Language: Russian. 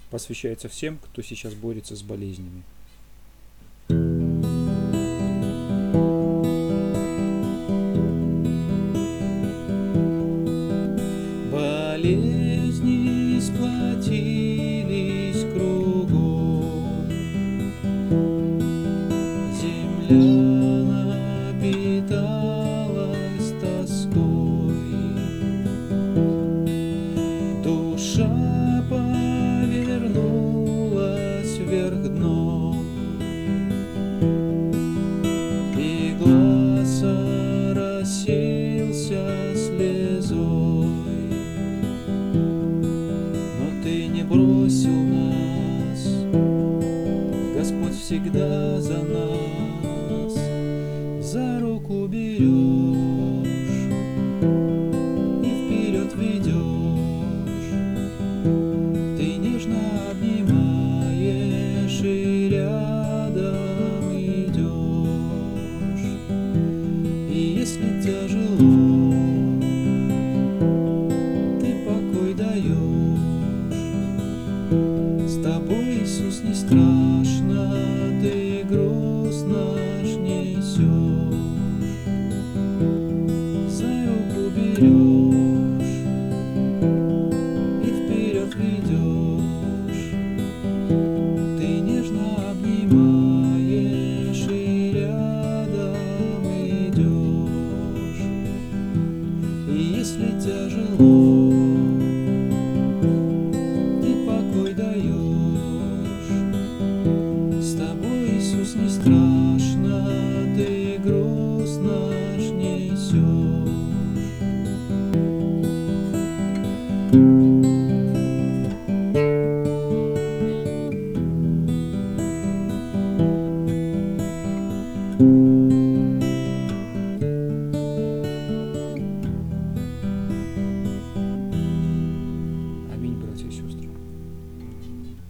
Посвящается всем, кто сейчас борется с болезнями. Болезни сплотились кругом, земля напиталась тоской, душа повернулась вверх дном, и глаз рассеялся слезой. Ты не бросил нас, Господь всегда за нас, за руку берет.